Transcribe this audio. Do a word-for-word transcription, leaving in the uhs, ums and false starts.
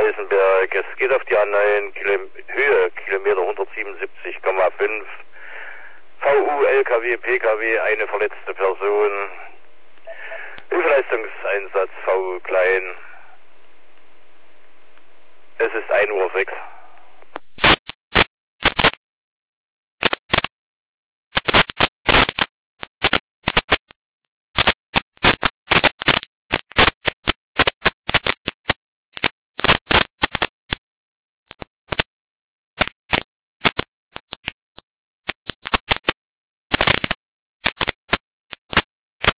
Eisenberg. Es geht auf die A neun, Kilo, Höhe, Kilometer hundertsiebenundsiebzig Komma fünf. V U, L K W, P K W, eine verletzte Person. Hilfeleistungseinsatz V klein. Es ist ein Uhr sechs.